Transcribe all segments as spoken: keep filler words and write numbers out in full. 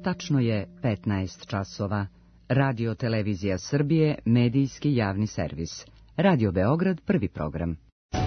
Tačno je petnaest časova. Radio Televizija Srbije, medijski javni servis. Radio Beograd, prvi program.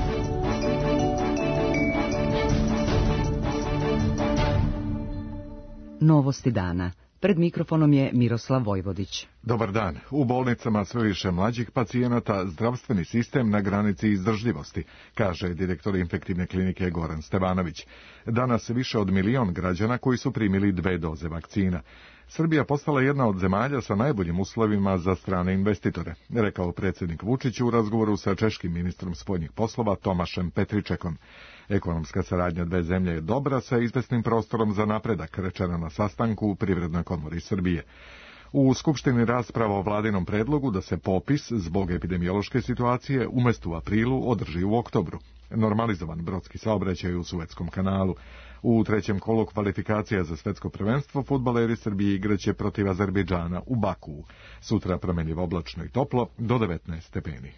Novosti dana. Pred mikrofonom je Miroslav Vojvodić. Dobar dan. U bolnicama sve više mlađih pacijenata, zdravstveni sistem na granici izdržljivosti, kaže direktor infektivne klinike Goran Stevanović. Danas više od milion građana koji su primili dve doze vakcina. Srbija postala jedna od zemalja sa najboljim uslovima za strane investitore, rekao predsjednik Vučić u razgovoru sa češkim ministrom spoljnih poslova Tomašem Petričekom. Ekonomska saradnja dve zemlje je dobra sa izvesnim prostorom za napredak, rečeno na sastanku u Privrednoj komori Srbije. U Skupštini rasprava o vladinom predlogu da se popis zbog epidemiološke situacije umjesto u aprilu održi u oktobru. Normalizovan brodski saobraćaj u Suetskom kanalu. U trećem kolu kvalifikacija za svetsko prvenstvo fudbaleri Srbije igraće protiv Azerbejdžana u Bakuu. Sutra promenljivo oblačno i toplo do devetnaest stepeni.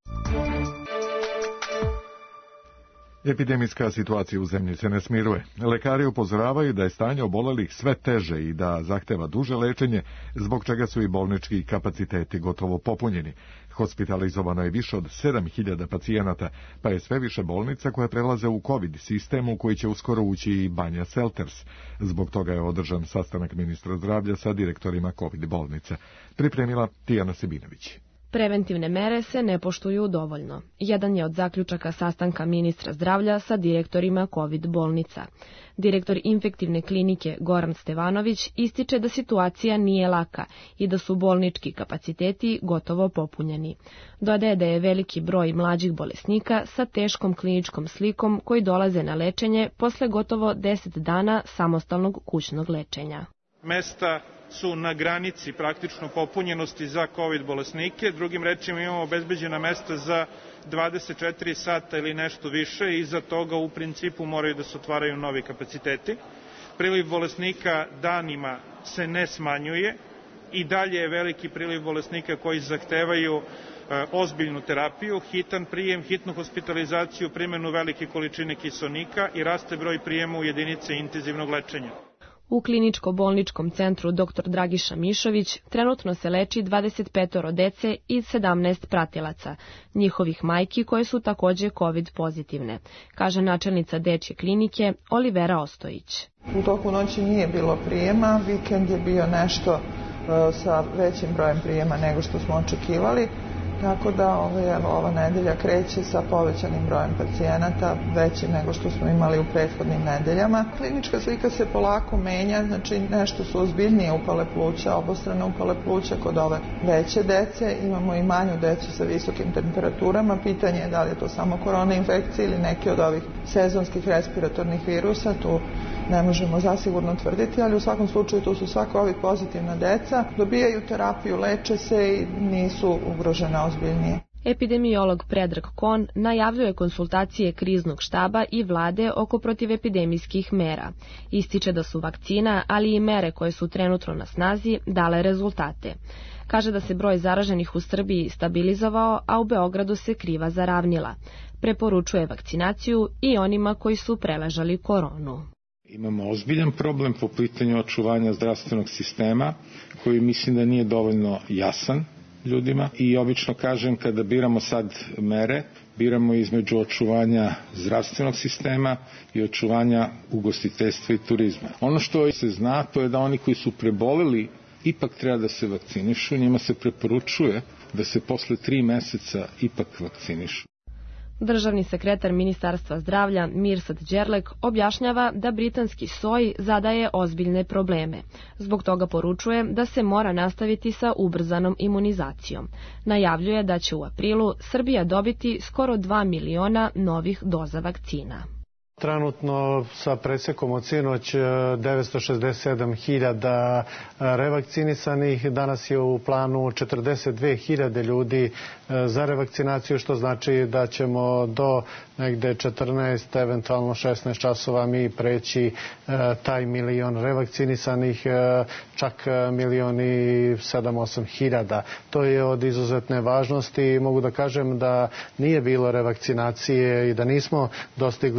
Epidemijska situacija u zemlji se ne smiruje. Lekari upozoravaju da je stanje obolelih sve teže i da zahteva duže lečenje, zbog čega su i bolnički kapaciteti gotovo popunjeni. Hospitalizovano je više od sedam hiljada pacijenata, pa je sve više bolnica koje prelaze u COVID sistem u koji će uskoro ući i Banja Selters. Zbog toga je održan sastanak ministra zdravlja sa direktorima COVID bolnica. Pripremila Tijana Sebinović. Preventivne mere se ne poštuju dovoljno. Jedan je od zaključaka sastanka ministra zdravlja sa direktorima COVID bolnica. Direktor infektivne klinike Goran Stevanović ističe da situacija nije laka i da su bolnički kapaciteti gotovo popunjeni. Dodaje da je veliki broj mlađih bolesnika sa teškom kliničkom slikom koji dolaze na lečenje posle gotovo deset dana samostalnog kućnog lečenja. Mesta su na granici praktično popunjenosti za COVID bolesnike. Drugim rečima, imamo obezbeđena mesta za dvadeset četiri sata ili nešto više i iza toga u principu moraju da se otvaraju novi kapaciteti. Priliv bolesnika danima se ne smanjuje i dalje je veliki priliv bolesnika koji zahtevaju e, ozbiljnu terapiju, hitan prijem, hitnu hospitalizaciju, primjenu velike količine kiseonika i raste broj prijema u jedinice intenzivnog lečenja. U kliničko-bolničkom centru doktor Dragiša Mišović trenutno se leči dvadeset petoro dece i sedamnaest pratilaca, njihovih majki koje su takođe COVID pozitivne, kaže načelnica dečje klinike Olivera Ostojić. U toku noći nije bilo prijema, vikend je bio nešto uh, sa većim brojem prijema nego što smo očekivali. Tako da ovaj, evo, ova nedelja kreće sa povećanim brojem pacijenata, veći nego što smo imali u prethodnim nedeljama. Klinička slika se polako menja, znači nešto su ozbiljnije upale pluća, obostrane upale pluća kod ove veće dece. Imamo i manju decu sa visokim temperaturama. Pitanje je da li je to samo korona infekcija ili neki od ovih sezonskih respiratornih virusa. Tu ne možemo zasigurno tvrditi, ali u svakom slučaju tu su sva COVID pozitivna deca. Dobijaju terapiju, leče se i nisu ugrožena ozbiljnije. Epidemiolog Predrag Kon najavljuje konsultacije kriznog štaba i vlade oko protivepidemijskih mera. Ističe da su vakcina, ali i mere koje su trenutno na snazi, dale rezultate. Kaže da se broj zaraženih u Srbiji stabilizovao, a u Beogradu se kriva zaravnila. Preporučuje vakcinaciju i onima koji su preležali koronu. Imamo ozbiljan problem po pitanju očuvanja zdravstvenog sistema, koji mislim da nije dovoljno jasan ljudima i obično kažem kada biramo sad mere, biramo između očuvanja zdravstvenog sistema i očuvanja ugostiteljstva i turizma. Ono što se zna to je da oni koji su preboleli ipak treba da se vakcinišu, njima se preporučuje da se posle tri meseca ipak vakcinišu. Državni sekretar Ministarstva zdravlja Mirsad Đerlek objašnjava da britanski soj zadaje ozbiljne probleme. Zbog toga poručuje da se mora nastaviti sa ubrzanom imunizacijom. Najavljuje da će u aprilu Srbija dobiti skoro dva miliona novih doza vakcina. Trenutno sa presekom od sinoć devetsto šezdeset sedam hiljada revakcinisanih, danas je u planu četrdeset dve hiljade ljudi za revakcinaciju, što znači da ćemo do negde četrnaest, eventualno šesnaest časova mi preći taj milion revakcinisanih, čak milion i sedam osam hiljada. To je od izuzetne važnosti i mogu da kažem da nije bilo revakcinacije i da nismo dostigli ovoliki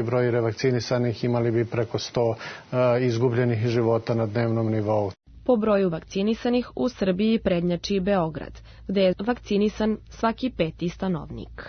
broj revakcinisanih, imali bi preko sto izgubljenih života na dnevnom nivou. Po broju vakcinisanih u Srbiji prednjači Beograd, gde je vakcinisan svaki peti stanovnik.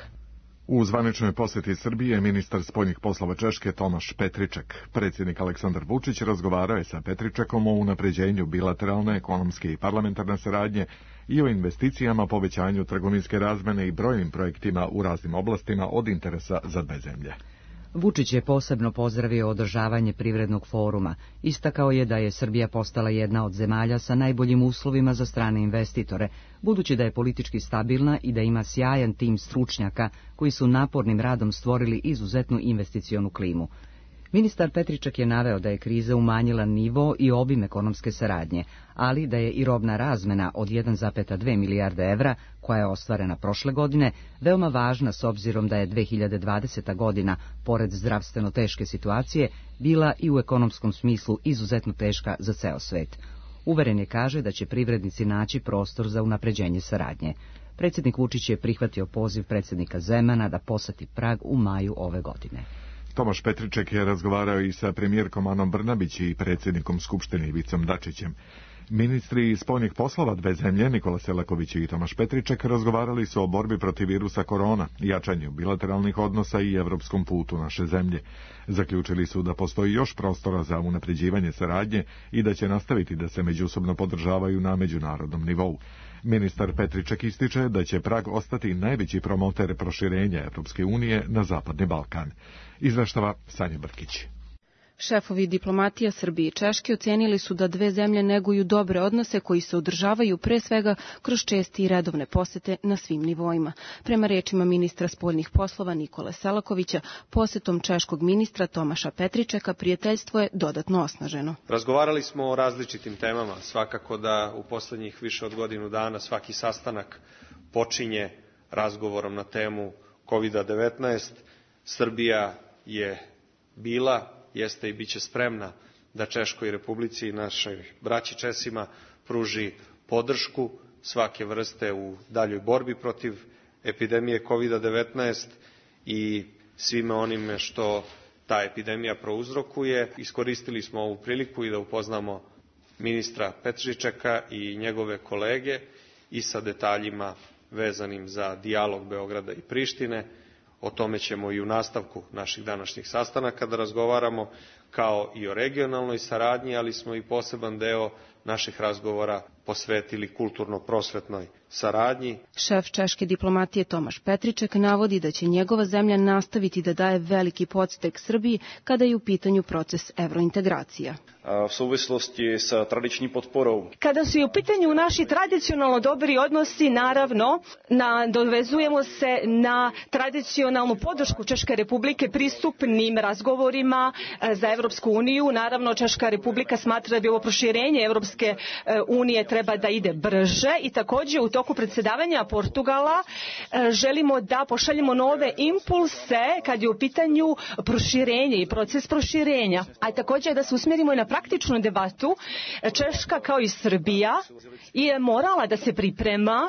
U zvaničnoj posjeti Srbije ministar spoljnih poslova Češke Tomaš Petriček. Predsjednik Aleksandar Vučić razgovarao je sa Petričekom o unapređenju bilateralne, ekonomske i parlamentarne saradnje i o investicijama, povećanju trgovinske razmene i brojnim projektima u raznim oblastima od interesa za dve zemlje. Vučić je posebno pozdravio održavanje privrednog foruma. Istakao je da je Srbija postala jedna od zemalja sa najboljim uslovima za strane investitore, budući da je politički stabilna i da ima sjajan tim stručnjaka koji su napornim radom stvorili izuzetnu investicionu klimu. Ministar Petriček je naveo da je kriza umanjila nivo i obim ekonomske saradnje, ali da je i robna razmena od jedan zarez dve milijarde evra, koja je ostvarena prošle godine, veoma važna s obzirom da je dve hiljade dvadeseta godina, pored zdravstveno teške situacije, bila i u ekonomskom smislu izuzetno teška za ceo svet. Uveren je, kaže, da će privrednici naći prostor za unapređenje saradnje. Predsjednik Vučić je prihvatio poziv predsjednika Zemana da poseti Prag u maju ove godine. Tomaš Petriček je razgovarao i sa premijerkom Anom Brnabić i predsjednikom Skupštine Ivicom Dačićem. Ministri spoljnih poslova dve zemlje, Nikola Selaković i Tomaš Petriček, razgovarali su o borbi protiv virusa korona, jačanju bilateralnih odnosa i evropskom putu naše zemlje. Zaključili su da postoji još prostora za unapređivanje saradnje i da će nastaviti da se međusobno podržavaju na međunarodnom nivou. Ministar Petriček ističe da će Prag ostati najveći promoter proširenja Evropske unije na Zapadni Balkan. Izveštava Sanja Brkić. Šefovi diplomatija Srbije i Češke ocenili su da dve zemlje neguju dobre odnose koji se održavaju pre svega kroz česte i redovne posete na svim nivoima. Prema rečima ministra spoljnih poslova Nikole Selakovića, posetom češkog ministra Tomaša Petričeka prijateljstvo je dodatno osnaženo. Razgovarali smo o različitim temama. Svakako da u poslednjih više od godinu dana svaki sastanak počinje razgovorom na temu kovid devetnaest. Srbija je bila, jeste i bit će spremna da Češkoj Republici i našoj braći Česima pruži podršku svake vrste u daljoj borbi protiv epidemije kovid devetnaest i svime onime što ta epidemija prouzrokuje. Iskoristili smo ovu priliku i da upoznamo ministra Petričeka i njegove kolege i sa detaljima vezanim za dijalog Beograda i Prištine. O tome ćemo i u nastavku naših današnjih sastanaka da razgovaramo, kao i o regionalnoj saradnji, ali smo i poseban deo naših razgovora posvetili kulturno-prosvetnoj saradnji. Šef češke diplomatije Tomaš Petriček navodi da će njegova zemlja nastaviti da daje veliki podstek Srbiji kada je u pitanju proces evrointegracija. U souvislosti sa tradičnim potporom. Kada su u pitanju naši tradicionalno dobri odnosi, naravno, nadovezujemo se na tradicionalnu podršku Češke Republike pristupnim razgovorima za Evropsku uniju. Naravno, Češka Republika smatra da bi ovo proširenje Evropske unije treba da ide brže i također u toku predsjedavanja Portugala želimo da pošaljemo nove impulse kad je u pitanju proširenje i proces proširenja, a također da se usmjerimo i na praktičnu debatu. Češka kao i Srbija je morala da se priprema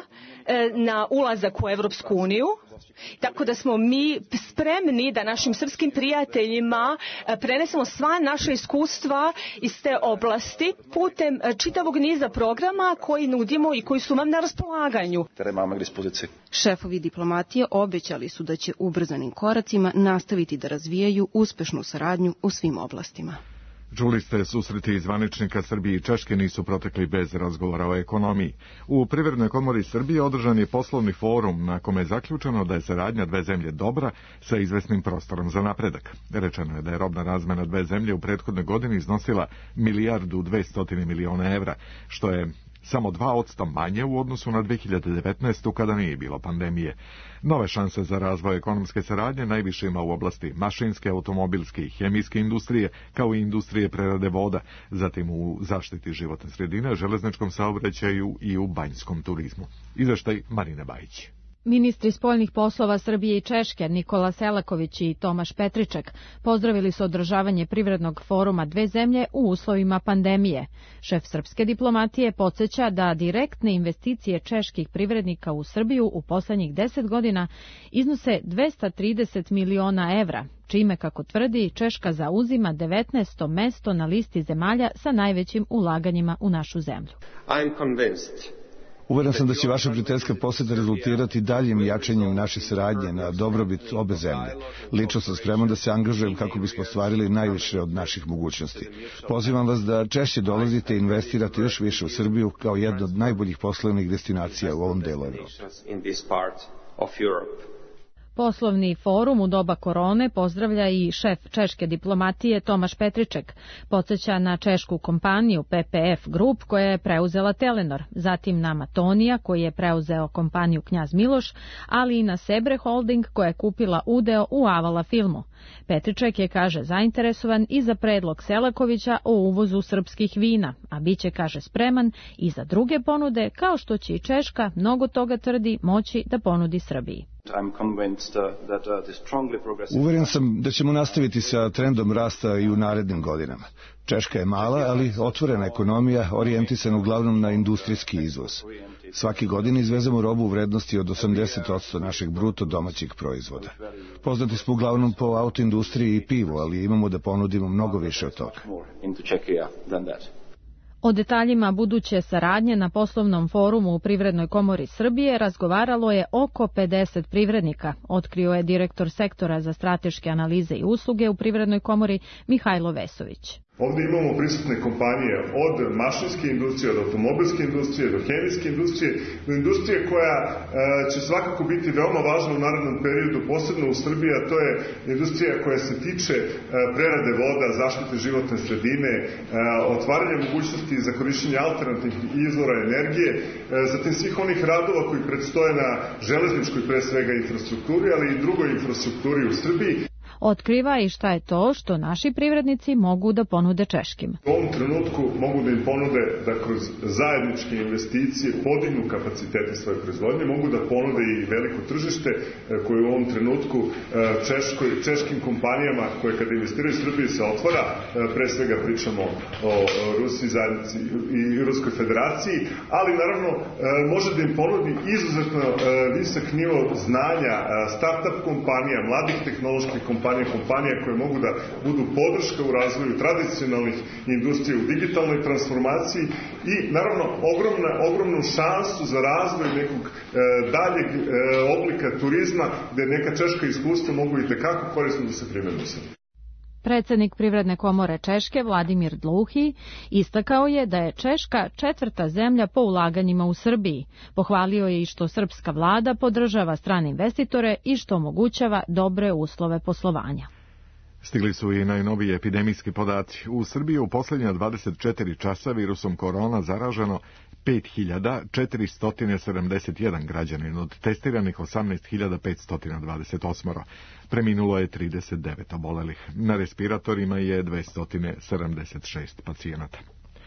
na ulazak u Evropsku uniju, tako da smo mi spremni da našim srpskim prijateljima prenesemo sva naša iskustva iz te oblasti putem čitavog niza programa koji nudimo i koji su vam na raspolaganju. Šefovi diplomatije obećali su da će ubrzanim koracima nastaviti da razvijaju uspešnu saradnju u svim oblastima. Čuli ste, susreti zvaničnika Srbije i Češke nisu protekli bez razgovora o ekonomiji. U Privrednoj komori Srbije održan je poslovni forum na kome je zaključeno da je saradnja dve zemlje dobra sa izvesnim prostorom za napredak. Rečeno je da je robna razmena dve zemlje u prethodnoj godini iznosila milijardu dvesta miliona evra, što je samo dva posto manje u odnosu na dve hiljade devetnaestu. kada nije bilo pandemije. Nove šanse za razvoj ekonomske saradnje najviše ima u oblasti mašinske, automobilske i hemijske industrije, kao i industrije prerade voda, zatim u zaštiti životne sredine, železničkom saobraćaju i u banjskom turizmu. Izveštaj Marine Bajić. Ministri spoljnih poslova Srbije i Češke, Nikola Selaković i Tomaš Petriček, pozdravili su održavanje privrednog foruma dve zemlje u uslovima pandemije. Šef srpske diplomatije podsjeća da direktne investicije čeških privrednika u Srbiju u poslednjih deset godina iznose dvesta trideset miliona evra, čime, kako tvrdi, Češka zauzima devetnaesto mesto na listi zemalja sa najvećim ulaganjima u našu zemlju. I'm convinced Uveren sam da će vaša prijateljska poseta rezultirati daljim jačanjem naše saradnje na dobrobit obe zemlje. Lično sam spreman da se angažujem kako bismo ostvarili najviše od naših mogućnosti. Pozivam vas da češće dolazite i investirate još više u Srbiju kao jednu od najboljih poslovnih destinacija u ovom delu Evrope. Poslovni forum u doba korone pozdravlja i šef češke diplomatije Tomaš Petriček. Podsjeća na češku kompaniju P P F Group koja je preuzela Telenor, zatim na Matonija koji je preuzeo kompaniju Knjaz Miloš, ali i na Sebre Holding koja je kupila udeo u Avala filmu. Petriček je, kaže, zainteresovan i za predlog Selakovića o uvozu srpskih vina, a biće, kaže, spreman i za druge ponude, kao što će i Češka, mnogo toga tvrdi, moći da ponudi Srbiji. Uveren sam da ćemo nastaviti sa trendom rasta i u narednim godinama. Češka je mala, ali otvorena ekonomija, orijentisana uglavnom na industrijski izvoz. Svake godine izvezemo robu u vrednosti od osamdeset posto našeg bruto domaćeg proizvoda. Poznati smo uglavnom po autoindustriji i pivu, ali imamo da ponudimo mnogo više od toga. O detaljima buduće saradnje na poslovnom forumu u Privrednoj komori Srbije razgovaralo je oko pedeset privrednika, otkrio je direktor sektora za strateške analize i usluge u Privrednoj komori Mihajlo Vesović. Ovdje imamo prisutne kompanije od mašinske industrije, od automobilske industrije, do hemijske industrije, do industrije koja e, će svakako biti veoma važna u narednom periodu, posebno u Srbiji, a to je industrija koja se tiče e, prerade voda, zaštite životne sredine, e, otvaranja mogućnosti za korišćenje alternativnih izvora energije, e, zatim svih onih radova koji predstoje na železničkoj pre svega infrastrukturi, ali i drugoj infrastrukturi u Srbiji. Otkriva i šta je to što naši privrednici mogu da ponude češkim. U ovom trenutku mogu da im ponude da kroz zajedničke investicije podignu kapacitete svoje proizvodnje, mogu da ponude i veliko tržište koje u ovom trenutku češkoj, češkim kompanijama koje kada investiraju u Srbiji se otvara, pre svega pričamo o Rusiji zajednici i Ruskoj federaciji, ali naravno može da im ponudi izuzetno visok nivo znanja, start-up kompanija, mladih tehnoloških kompanija, kompanije koje mogu da budu podrška u razvoju tradicionalnih industrija u digitalnoj transformaciji i naravno ogromna, ogromnu šansu za razvoj nekog e, daljeg e, oblika turizma gde neka češka iskustva mogu i tekako korisno da se primenu u Srbiji. Predsednik Privredne komore Češke Vladimir Dlouhi istakao je da je Češka četvrta zemlja po ulaganjima u Srbiji. Pohvalio je i što srpska vlada podržava strane investitore i što omogućava dobre uslove poslovanja. Stigli su i najnoviji epidemijski podaci. U Srbiji u posljednja dvadeset četiri časa virusom korona zaraženo pet hiljada četiristo sedamdeset jedan građanin, od testiranih osamnaest hiljada petsto dvadeset osam. Preminulo je trideset devet obolelih. Na respiratorima je dvesta sedamdeset šest pacijenata.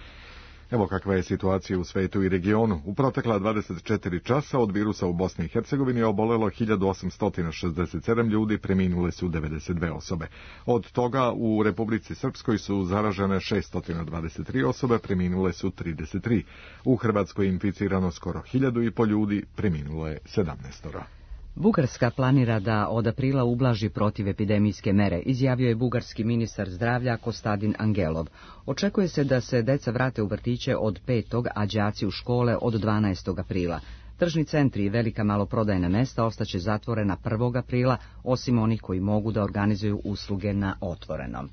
Evo kakva je situacija u svetu i regionu. U protekla dvadeset četiri časa od virusa u Bosni i Hercegovini je obolelo hiljadu osamsto šezdeset sedam ljudi, preminule su devedeset dve osobe. Od toga u Republici Srpskoj su zaražene šesto dvadeset tri osobe, preminule su trideset tri. U Hrvatskoj je inficirano skoro hiljadu i po ljudi, preminulo je sedamnaest. Bugarska planira da od aprila ublaži protivepidemijske mere, izjavio je bugarski ministar zdravlja Kostadin Angelov. Očekuje se da se deca vrate u vrtiće od petog, a đaci u škole od dvanaestog aprila. Tržni centri i velika maloprodajna mesta ostaće zatvorena prvog aprila, osim onih koji mogu da organizuju usluge na otvorenom.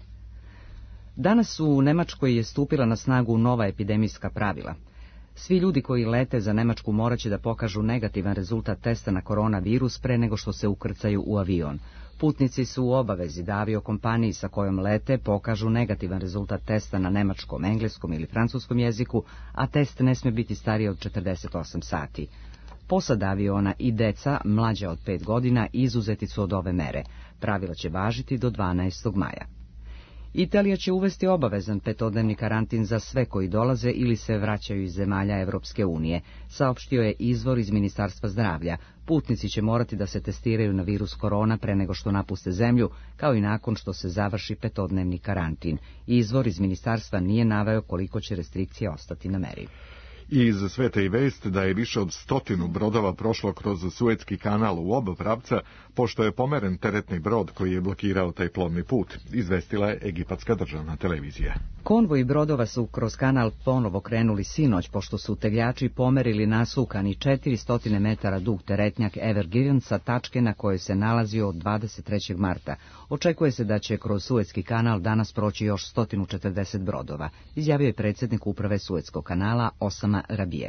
Danas u Nemačkoj je stupila na snagu nova epidemijska pravila. Svi ljudi koji lete za Nemačku moraće da pokažu negativan rezultat testa na koronavirus pre nego što se ukrcaju u avion. Putnici su u obavezi da aviokompaniji sa kojom lete pokažu negativan rezultat testa na nemačkom, engleskom ili francuskom jeziku, a test ne sme biti stariji od četrdeset osam sati. Posada aviona i deca, mlađa od pet godina, izuzeti su od ove mere. Pravila će važiti do dvanaestog maja. Italija će uvesti obavezan petodnevni karantin za sve koji dolaze ili se vraćaju iz zemalja Evropske unije, saopštio je izvor iz Ministarstva zdravlja. Putnici će morati da se testiraju na virus korona pre nego što napuste zemlju, kao i nakon što se završi petodnevni karantin. Izvor iz ministarstva nije naveo koliko će restrikcije ostati na meri. I iz sveta i vest da je više od stotinu brodova prošlo kroz Suetski kanal u oba pravca, pošto je pomeren teretni brod koji je blokirao taj plovni put, izvestila je egipatska državna televizija. Konvoji brodova su kroz kanal ponovo krenuli sinoć, pošto su tegljači pomerili nasukani četiristo metara dug teretnjak Ever Given sa tačke na kojoj se nalazio od dvadeset trećeg marta. Očekuje se da će kroz Suetski kanal danas proći još sto četrdeset brodova, izjavio je predsjednik uprave Suetskog kanala Osama Rabije.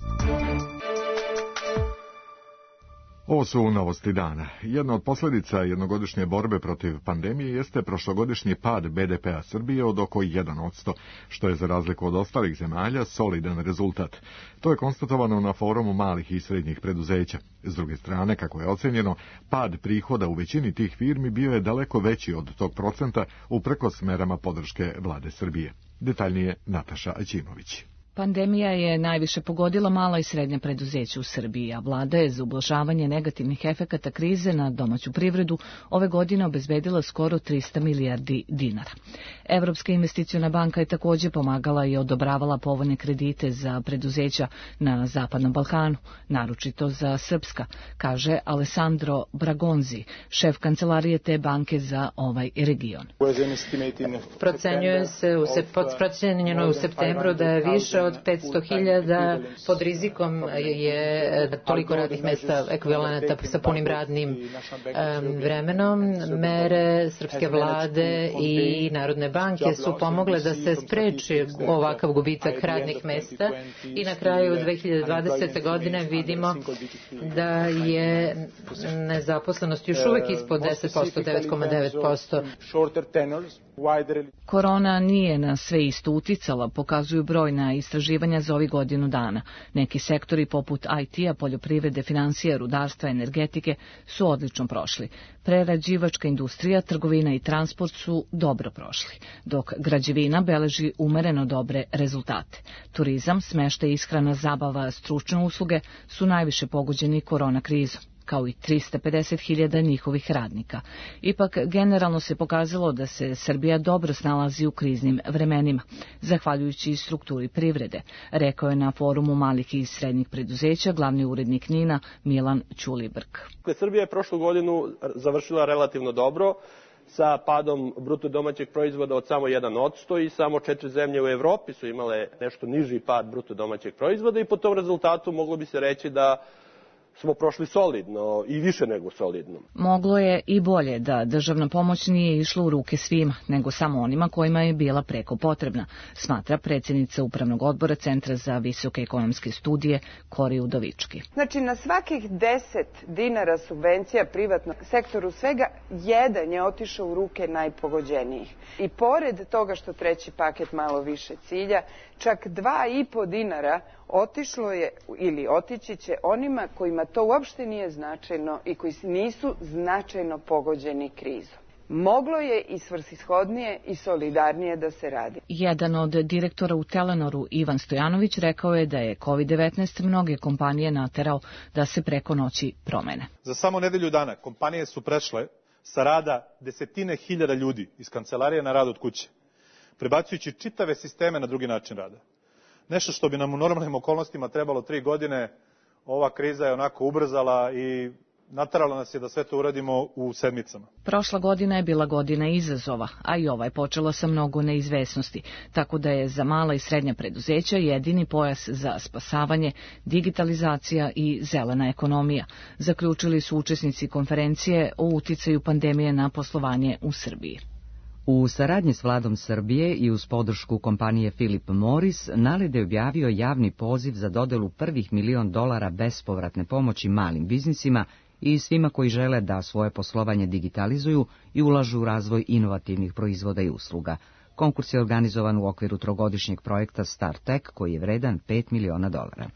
Ovo su novosti dana. Jedna od posljedica jednogodišnje borbe protiv pandemije jeste prošlogodišnji pad be de pea Srbije od oko jedan posto, što je za razliku od ostalih zemalja solidan rezultat. To je konstatovano na forumu malih i srednjih preduzeća. S druge strane, kako je ocenjeno, pad prihoda u većini tih firmi bio je daleko veći od tog procenta uprkos merama podrške vlade Srbije. Detaljnije Nataša Aćimović. Pandemija je najviše pogodila mala i srednja preduzeća u Srbiji, a vlada je za ublažavanje negativnih efekata krize na domaću privredu ove godine obezbedila skoro trista milijardi dinara. Evropska investiciona banka je također pomagala i odobravala povoljne kredite za preduzeća na Zapadnom Balkanu, naročito za srpska, kaže Alessandro Bragonzi, šef kancelarije te banke za ovaj region. Procenjuje se, procenjeno u septembru da je više od petsto hiljada, pod rizikom je toliko radnih mesta ekvivalenta sa punim radnim um, vremenom. Mere srpske vlade i Narodne banke su pomogle da se spreči ovakav gubitak radnih mesta i na kraju dve hiljade dvadesete. godine vidimo da je nezaposlenost još uvek ispod deset posto, devet zarez devet posto. Korona nije na sve isto uticala, pokazuju brojna istraživanja za ovih godinu dana. Neki sektori poput I T-a, poljoprivrede, financija, rudarstva, energetike su odlično prošli. Prerađivačka industrija, trgovina i transport su dobro prošli, dok građevina beleži umereno dobre rezultate. Turizam, smeštaj, ishrana, zabava, stručne usluge su najviše pogođeni korona krizom, kao i trista pedeset hiljada njihovih radnika. Ipak, generalno se pokazalo da se Srbija dobro snalazi u kriznim vremenima, zahvaljujući strukturi privrede, rekao je na forumu malih i srednjih preduzeća glavni urednik NIN-a Milan Ćulibrk. Srbija je prošlu godinu završila relativno dobro, sa padom bruto domaćeg proizvoda od samo jedan posto i samo četiri zemlje u Evropi su imale nešto niži pad bruto domaćeg proizvoda i po tom rezultatu moglo bi se reći da smo prošli solidno i više nego solidno. Moglo je i bolje da državna pomoć nije išla u ruke svima, nego samo onima kojima je bila preko potrebna, smatra predsjednica Upravnog odbora Centra za visoke ekonomske studije Kori Udovički. Znači, na svakih deset dinara subvencija privatnog sektoru svega jedan je otišao u ruke najpogođenijih. I pored toga što treći paket malo više cilja, čak dva i po dinara otišlo je ili otići će onima kojima to uopšte nije značajno i koji nisu značajno pogođeni krizom. Moglo je i svrsishodnije i solidarnije da se radi. Jedan od direktora u Telenoru, Ivan Stojanović, rekao je da je kovid devetnaest mnoge kompanije naterao da se preko noći promene. Za samo nedelju dana kompanije su prešle sa rada desetine hiljada ljudi iz kancelarije na rad od kuće, prebacujući čitave sisteme na drugi način rada. Nešto što bi nam u normalnim okolnostima trebalo tri godine, ova kriza je onako ubrzala i naterala nas je da sve to uradimo u sedmicama. Prošla godina je bila godina izazova, a i ova je počela sa mnogo neizvesnosti, tako da je za mala i srednja preduzeća jedini pojas za spasavanje digitalizacija i zelena ekonomija, zaključili su učesnici konferencije o uticaju pandemije na poslovanje u Srbiji. U saradnji s vladom Srbije i uz podršku kompanije Philip Morris, NALED je objavio javni poziv za dodelu prvih milion dolara bespovratne pomoći malim biznisima i svima koji žele da svoje poslovanje digitalizuju i ulažu u razvoj inovativnih proizvoda i usluga. Konkurs je organizovan u okviru trogodišnjeg projekta StarTech, koji je vredan pet miliona dolara.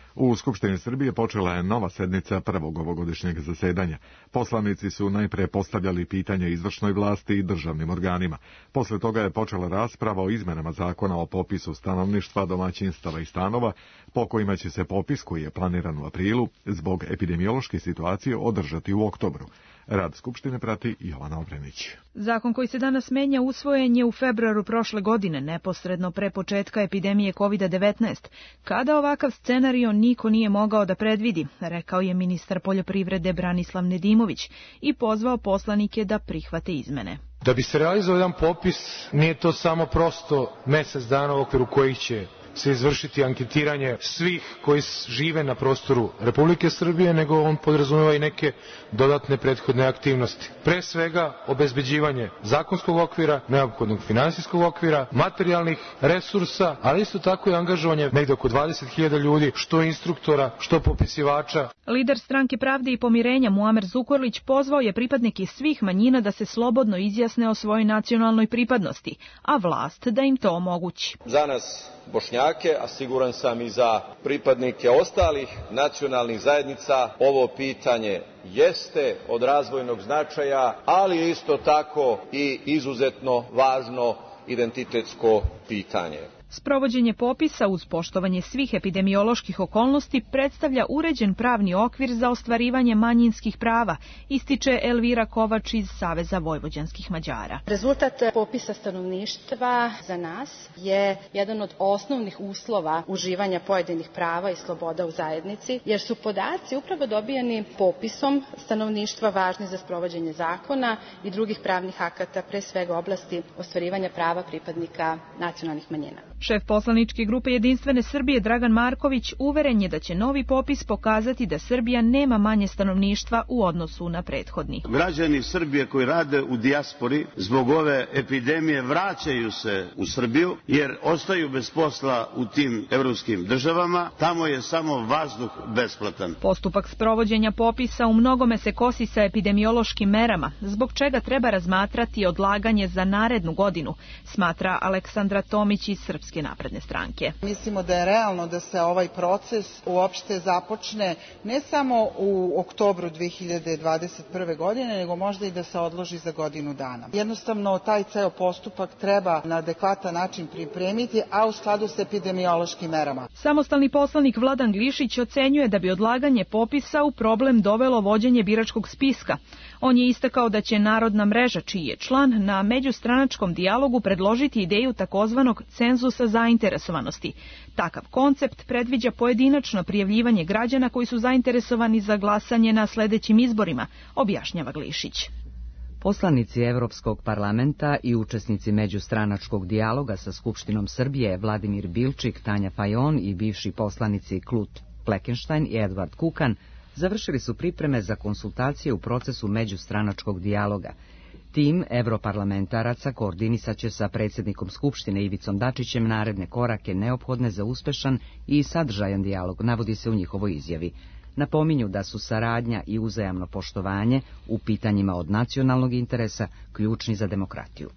U Skupštini Srbije počela je nova sednica prvog ovogodišnjeg zasedanja. Poslanici su najpre postavljali pitanja izvršnoj vlasti i državnim organima. Posle toga je počela rasprava o izmenama zakona o popisu stanovništva, domaćinstava i stanova, po kojima će se popis koji je planiran u aprilu zbog epidemiološke situacije održati u oktobru. Rad Skupštine prati Jovana Obrenić. Zakon koji se danas menja usvojen je u februaru prošle godine, neposredno pre početka epidemije kovid devetnaest, kada ovakav scenario niko nije mogao da predvidi, rekao je ministar poljoprivrede Branislav Nedimović i pozvao poslanike da prihvate izmene. Da bi se realizovao jedan popis, nije to samo prosto mesec dana u okviru kojih će se izvršiti anketiranje svih koji žive na prostoru Republike Srbije, nego on podrazumeva i neke dodatne prethodne aktivnosti. Pre svega, obezbeđivanje zakonskog okvira, neophodnog finansijskog okvira, materijalnih resursa, ali isto tako i angažovanje negde oko dvadeset hiljada ljudi, što instruktora, što popisivača. Lider Stranke pravde i pomirenja Muamer Zukorlić pozvao je pripadnike svih manjina da se slobodno izjasne o svojoj nacionalnoj pripadnosti, a vlast da im to omogući. Za nas Bošnjake, a siguran sam i za pripadnike ostalih nacionalnih zajednica, ovo pitanje jeste od razvojnog značaja, ali je isto tako i izuzetno važno identitetsko pitanje. Sprovođenje popisa uz poštovanje svih epidemioloških okolnosti predstavlja uređen pravni okvir za ostvarivanje manjinskih prava, ističe Elvira Kovač iz Saveza vojvođanskih Mađara. Rezultat popisa stanovništva za nas je jedan od osnovnih uslova uživanja pojedinih prava i sloboda u zajednici, jer su podaci upravo dobijani popisom stanovništva važni za sprovođenje zakona i drugih pravnih akata, pre svega oblasti ostvarivanja prava pripadnika nacionalnih manjina. Šef poslaničke grupe Jedinstvene Srbije Dragan Marković uveren je da će novi popis pokazati da Srbija nema manje stanovništva u odnosu na prethodni. Građani Srbije koji rade u dijaspori zbog ove epidemije vraćaju se u Srbiju jer ostaju bez posla u tim evropskim državama. Tamo je samo vazduh besplatan. Postupak sprovođenja popisa u mnogome se kosi sa epidemiološkim merama, zbog čega treba razmatrati odlaganje za narednu godinu, smatra Aleksandra Tomić iz Srpske napredne stranke. Mislimo da je realno da se ovaj proces uopšte započne ne samo u oktobru dve hiljade dvadeset prve. godine, nego možda i da se odloži za godinu dana. Jednostavno, taj ceo postupak treba na adekvatan način pripremiti, a u skladu s epidemiološkim merama. Samostalni poslanik Vladan Glišić ocenjuje da bi odlaganje popisa u problem dovelo vođenje biračkog spiska. On je istakao da će Narodna mreža, čiji je član, na međustranačkom dijalogu predložiti ideju takozvanog cenzusa zainteresovanosti. Takav koncept predviđa pojedinačno prijavljivanje građana koji su zainteresovani za glasanje na sledećim izborima, objašnjava Glišić. Poslanici Evropskog parlamenta i učesnici međustranačkog dijaloga sa Skupštinom Srbije Vladimir Bilčik, Tanja Fajon i bivši poslanici Klut Fleckenstein i Edvard Kukan završili su pripreme za konsultacije u procesu međustranačkog dijaloga. Tim evroparlamentaraca koordinisaće sa predsjednikom Skupštine Ivicom Dačićem naredne korake neophodne za uspešan i sadržajan dijalog, navodi se u njihovoj izjavi. Napominju da su saradnja i uzajamno poštovanje u pitanjima od nacionalnog interesa ključni za demokratiju.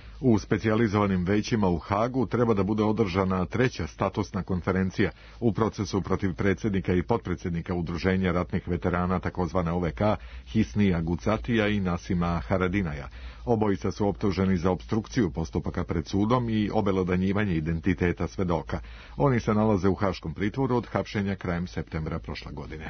U specijalizovanim većima u Hagu treba da bude održana treća statusna konferencija u procesu protiv predsjednika i potpredsjednika Udruženja ratnih veterana takozvane O V K Hisnija Gucatija i Nasima Haradinaja. Obojica su optuženi za opstrukciju postupaka pred sudom i obelodanjivanje identiteta svedoka. Oni se nalaze u haškom pritvoru od hapšenja krajem septembra prošle godine.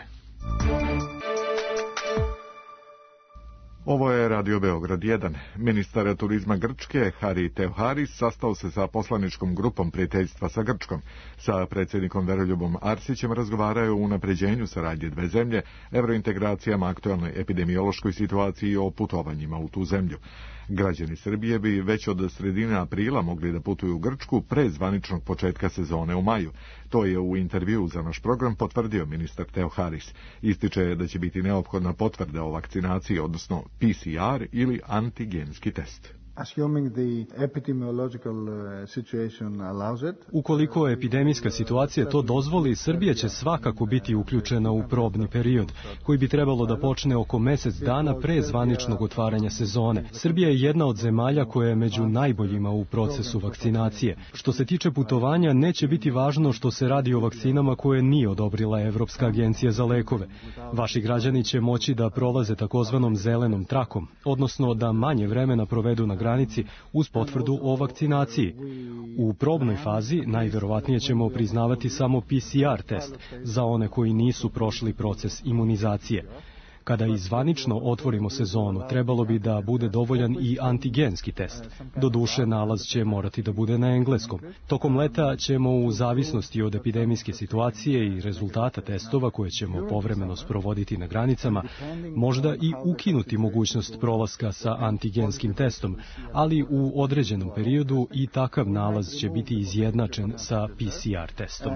Ovo je Radio Beograd jedan. Ministar turizma Grčke, Hari Teoharis, sastao se sa poslaničkom grupom prijateljstva sa Grčkom. Sa predsjednikom Veroljubom Arsićem razgovaraju o unapređenju saradnje dve zemlje, evrointegracijama, aktualnoj epidemiološkoj situaciji i o putovanjima u tu zemlju. Građani Srbije bi već od sredine aprila mogli da putuju u Grčku pre zvaničnog početka sezone u maju. To je u intervjuu za naš program potvrdio ministar Teoharis. Ističe da će biti neophodna potvrda o vakcinaciji, odnosno P C R ili antigenski test. Ukoliko epidemijska situacija to dozvoli, Srbija će svakako biti uključena u probni period, koji bi trebalo da počne oko mesec dana pre zvaničnog otvaranja sezone. Srbija je jedna od zemalja koja je među najboljima u procesu vakcinacije. Što se tiče putovanja, neće biti važno što se radi o vakcinama koje nije odobrila Evropska agencija za lekove. Vaši građani će moći da prolaze takozvanom zelenom trakom, odnosno da manje vremena provedu na granici uz potvrdu o vakcinaciji. U probnoj fazi najverovatnije ćemo priznavati samo P C R test za one koji nisu prošli proces imunizacije. Kada i zvanično otvorimo sezonu, trebalo bi da bude dovoljan i antigenski test. Doduše, nalaz će morati da bude na engleskom. Tokom leta ćemo, u zavisnosti od epidemijske situacije i rezultata testova koje ćemo povremeno sprovoditi na granicama, možda i ukinuti mogućnost prolaska sa antigenskim testom, ali u određenom periodu i takav nalaz će biti izjednačen sa P C R testom.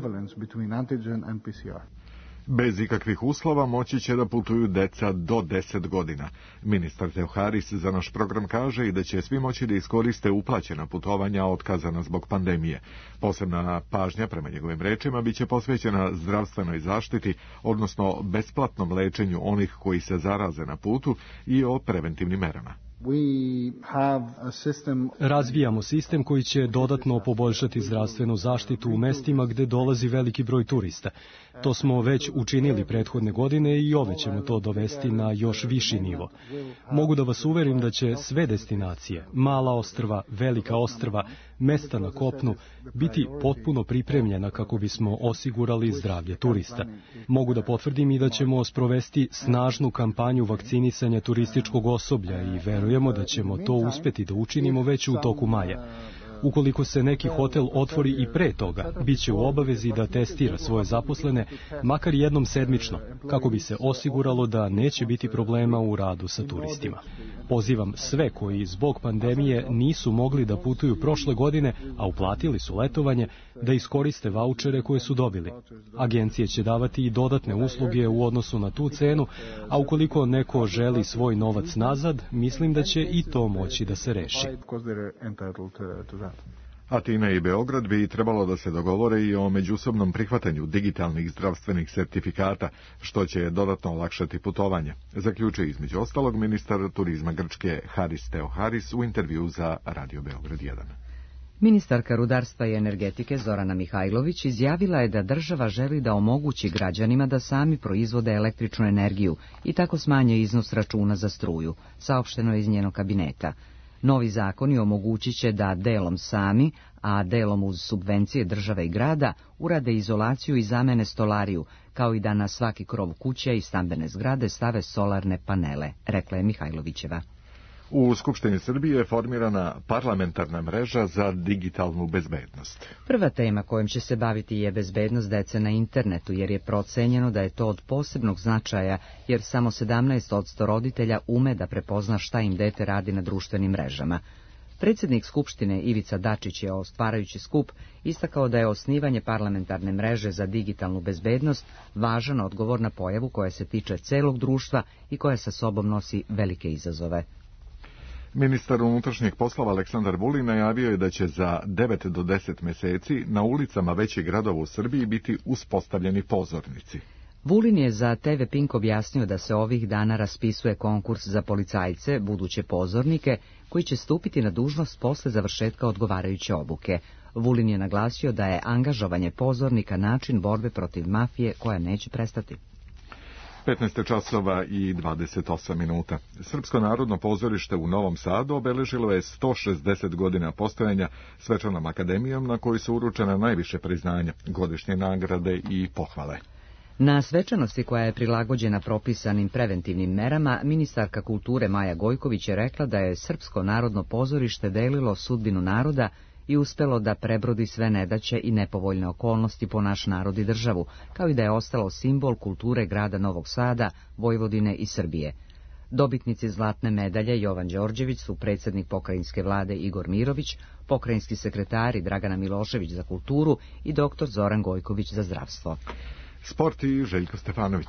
Bez ikakvih uslova moći će da putuju deca do deset godina. Ministar Teoharis za naš program kaže i da će svi moći da iskoriste uplaćena putovanja otkazana zbog pandemije. Posebna pažnja, prema njegovim rečima, biće posvećena zdravstvenoj zaštiti, odnosno besplatnom lečenju onih koji se zaraze na putu i o preventivnim merama. Razvijamo sistem koji će dodatno poboljšati zdravstvenu zaštitu u mestima gde dolazi veliki broj turista. To smo već učinili prethodne godine i ove ćemo to dovesti na još viši nivo. Mogu da vas uverim da će sve destinacije, mala ostrva, velika ostrva, mesta na kopnu, biti potpuno pripremljena kako bismo osigurali zdravlje turista. Mogu da potvrdim i da ćemo sprovesti snažnu kampanju vakcinisanja turističkog osoblja i verujemo da ćemo to uspeti da učinimo već u toku maja. Ukoliko se neki hotel otvori i pre toga, bit će u obavezi da testira svoje zaposlene, makar jednom sedmično, kako bi se osiguralo da neće biti problema u radu sa turistima. Pozivam sve koji zbog pandemije nisu mogli da putuju prošle godine, a uplatili su letovanje, da iskoriste vaučere koje su dobili. Agencije će davati i dodatne usluge u odnosu na tu cenu, a ukoliko neko želi svoj novac nazad, mislim da će i to moći da se reši. Atina i Beograd bi trebalo da se dogovore i o međusobnom prihvatanju digitalnih zdravstvenih sertifikata, što će dodatno olakšati putovanje. Zaključuje između ostalog ministar turizma Grčke Haris Teoharis u intervju za Radio Beograd jedan. Ministarka rudarstva i energetike Zorana Mihajlović izjavila je da država želi da omogući građanima da sami proizvode električnu energiju i tako smanje iznos računa za struju, saopšteno je iz njenog kabineta. Novi zakoni omogućit će da delom sami, a delom uz subvencije države i grada, urade izolaciju i zamene stolariju, kao i da na svaki krov kuće i stambene zgrade stave solarne panele, rekla je Mihajlovićeva. U Skupštini Srbije je formirana parlamentarna mreža za digitalnu bezbednost. Prva tema kojom će se baviti je bezbednost dece na internetu, jer je procenjeno da je to od posebnog značaja, jer samo sedamnaest posto roditelja ume da prepozna šta im dete radi na društvenim mrežama. Predsjednik Skupštine Ivica Dačić je, ostvarajući skup, istakao da je osnivanje parlamentarne mreže za digitalnu bezbednost važan odgovor na pojavu koja se tiče celog društva i koja sa sobom nosi velike izazove. Ministar unutrašnjih poslova Aleksandar Vulin najavio je da će za devet do deset meseci na ulicama većih gradova u Srbiji biti uspostavljeni pozornici. Vulin je za T V Pink objasnio da se ovih dana raspisuje konkurs za policajce, buduće pozornike, koji će stupiti na dužnost posle završetka odgovarajuće obuke. Vulin je naglasio da je angažovanje pozornika način borbe protiv mafije koja neće prestati. petnaest časova i dvadeset osam minuta. Srpsko narodno pozorište u Novom Sadu obeležilo je sto šezdeset godina postojanja svečanom akademijom na kojoj su uručena najviše priznanja, godišnje nagrade i pohvale. Na svečanosti koja je prilagođena propisanim preventivnim merama, ministarka kulture Maja Gojković je rekla da je Srpsko narodno pozorište delilo sudbinu naroda i uspelo da prebrodi sve nedaće i nepovoljne okolnosti po naš narod i državu, kao i da je ostalo simbol kulture grada Novog Sada, Vojvodine i Srbije. Dobitnici zlatne medalje Jovan Đorđević su predsjednik pokrajinske vlade Igor Mirović, pokrajinski sekretari Dragana Milošević za kulturu i doktor Zoran Gojković za zdravstvo. Sport i Željko Stefanović.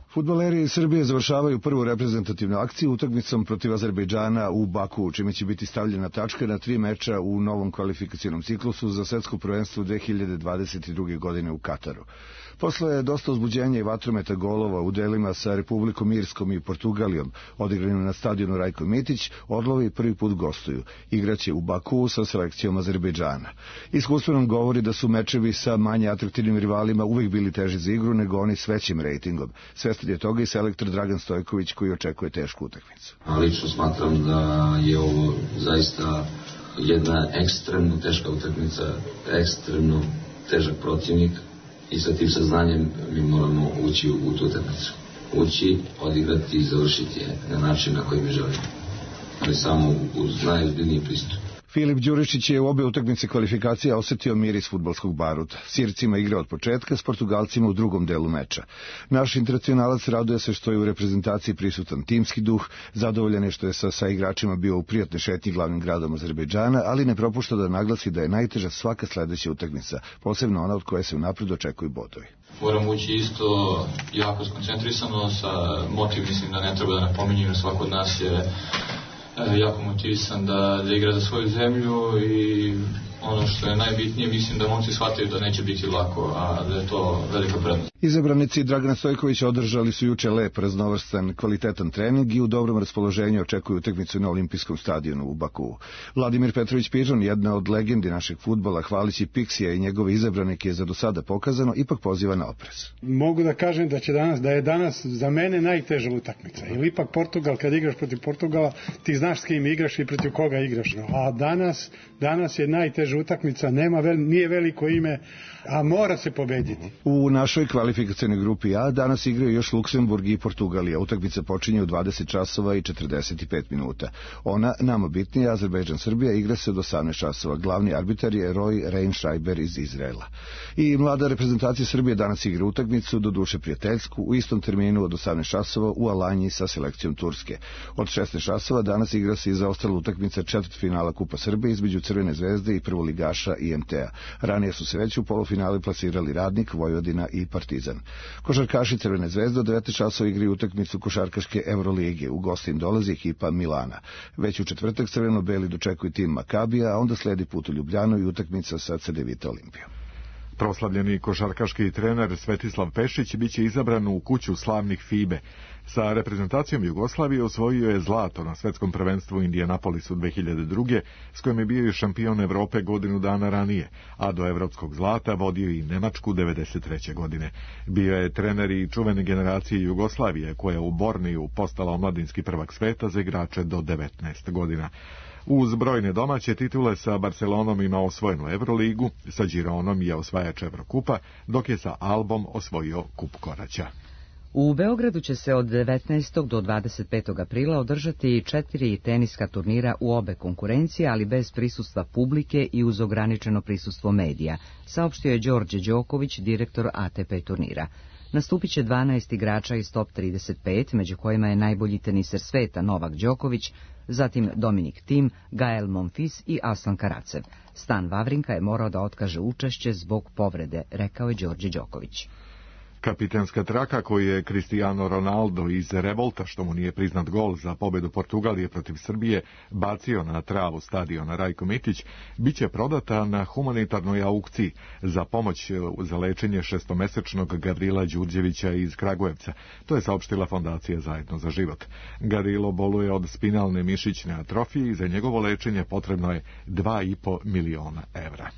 Fudbaleri iz Srbije završavaju prvu reprezentativnu akciju utakmicom protiv Azerbejdžana u Baku, čime će biti stavljena tačka na tri meča u novom kvalifikacionom ciklusu za svetsko prvenstvo dve hiljade dvadeset druge. godine u Kataru. Posle je dosta uzbuđenja i vatrometa golova u delima sa Republikom Irskom i Portugalijom, odigranim na stadionu Rajko Mitić, Orlovi prvi put gostuju. Igraće u Baku sa selekcijom Azerbejdžana. Iskustvo nam govori da su mečevi sa manje atraktivnim rivalima uvek bili teži za igru nego oni s većim rejtingom. Svestan je toga i selektor Dragan Stojković koji očekuje tešku utakmicu. Lično smatram da je ovo zaista jedna ekstremno teška utakmica, ekstremno težak protivnik. I sa tim saznanjem mi moramo ući u tu utakmicu. Ući, odigrati i završiti je na način na koji mi želimo. Ali samo uz najozbiljniji pristup. Filip Đurišić je u obe utakmice kvalifikacija osetio miris fudbalskog baruta. S Ircima igra od početka, s Portugalcima u drugom delu meča. Naš internacionalac raduje se što je u reprezentaciji prisutan timski duh, zadovoljan je što je sa, sa igračima bio u prijatne šetnji glavnim gradom Azerbejdžana, ali ne propušta da naglasi da je najteža svaka sledeća utakmica, posebno ona od koje se unapred očekuju bodovi. Moramo ući isto jako skoncentrisano, sa motiv mislim da ne treba da napominjem, svako od nas je jako motivisan da, da igra za svoju zemlju i ono što je najbitnije, mislim da momci shvataju da neće biti lako, a da je to velika prednost. Izabranici Dragana Stojkovića održali su juče lep, raznovrstan, kvalitetan trening i u dobrom raspoloženju očekuju utakmicu na olimpijskom stadionu u Baku. Vladimir Petrović Pižon, jedna od legendi našeg fudbala, hvalići Piksija i njegove izabranike za do sada pokazano, ipak poziva na oprez. Mogu da kažem da će danas, da je danas za mene najteža utakmica. Jer ipak Portugal, kad igraš protiv Portugala, ti znaš s kim igraš i protiv koga igraš. A danas, danas je najteža utakmica, nema vel, nije veliko ime, a mora se pobediti. U našoj kvalifikacionoj grupi A danas igraju još Luksemburg i Portugalija. Utakmica počinje u dvadeset časova i četrdeset pet minuta. Ona, nama bitnija, Azerbejdžan Srbija, igra se od osamnaest časova. Glavni arbitar je Roy Reinschreiber iz Izraela. I mlada reprezentacija Srbije danas igra utakmicu, do duše prijateljsku, u istom terminu od osamnaest časova u Alanji sa selekcijom Turske. Od šesnaest časova danas igra se i zaostala utakmica četvrtfinala Kupa Srbije između Crvene zvezde i prvoligaša I M T-a. Ranije su se već u polufinali plasirali Radnik, Vojvodina i Partizan. Košarkaši Crvene zvezde od devetnaest časova igraju utakmicu košarkaške Evrolige. U goste im dolazi ekipa Milana. Već u četvrtak crveno-beli dočekuju tim Makabija, a onda sledi put u Ljubljanu i utakmica sa C D Vita Olimpijom. Proslavljeni košarkaški trener Svetislav Pešić biće izabran u kuću slavnih FIBE. Sa reprezentacijom Jugoslavije osvojio je zlato na svetskom prvenstvu u Indianapolisu dve hiljade druge. s kojim je bio i šampion Evrope godinu dana ranije, a do evropskog zlata vodio i Nemačku devedeset treće. godine. Bio je trener i čuvene generacije Jugoslavije, koja je u Borniju postala omladinski prvak sveta za igrače do devetnaest godina. Uz brojne domaće titule sa Barcelonom ima osvojenu Evroligu, sa Gironom je osvajač Evrokupa, dok je sa Albom osvojio Kup Koraća. U Beogradu će se od devetnaestog do dvadeset petog aprila održati četiri teniska turnira u obe konkurencije, ali bez prisustva publike i uz ograničeno prisustvo medija, saopštio je Đorđe Đoković, direktor A T P turnira. Nastupit će dvanaest igrača iz top trideset pet, među kojima je najbolji teniser sveta Novak Đoković, zatim Dominik Thiem, Gael Monfils i Aslan Karacev. Stan Wawrinka je morao da otkaže učešće zbog povrede, rekao je Đorđe Đoković. Kapitenska traka koju je Cristiano Ronaldo iz revolta što mu nije priznat gol za pobedu Portugalije protiv Srbije bacio na travu stadiona Rajko Mitić biće prodata na humanitarnoj aukciji za pomoć za lečenje šestomesečnog Gavrila Đurđevića iz Kragujevca. To je saopštila fondacija Zajedno za život. Gavrilo boluje od spinalne mišićne atrofije i za njegovo lečenje potrebno je dva i po miliona evra.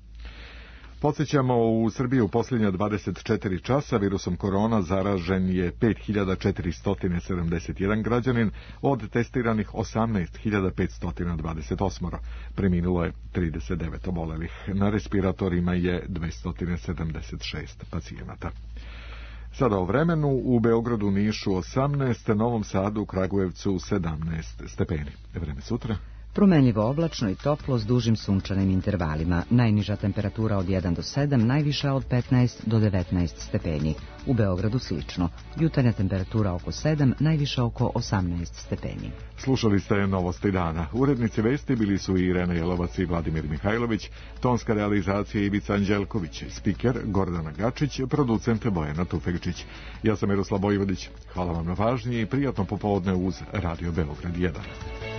Podsjećamo, u Srbiji u posljednja dvadeset četiri časa virusom korona zaražen je pet hiljada četiristo sedamdeset jedan građanin, od testiranih osamnaest hiljada petsto dvadeset osam. Preminulo je trideset devet obolelih. Na respiratorima je dvesta sedamdeset šest pacijenata. Sada o vremenu: u Beogradu, Nišu osamnaest, Novom Sadu, Kragujevcu sedamnaest stepeni. Vreme sutra. Promenljivo oblačno i toplo s dužim sunčanim intervalima. Najniža temperatura od jedan do sedam, najviša od petnaest do devetnaest stepeni. U Beogradu slično. Jutarnja temperatura oko sedam, najviša oko osamnaest stepeni. Slušali ste Novosti dana. Urednici vesti bili su Irena Jelovac i Vladimir Mihajlović, tonska realizacija Ivica Anđelković, spiker Gordana Gačić, producent Bojana Tufekčić. Ja sam Miroslav Bojvodić. Hvala vam na pažnji i prijatno popodne uz Radio Beograd jedan.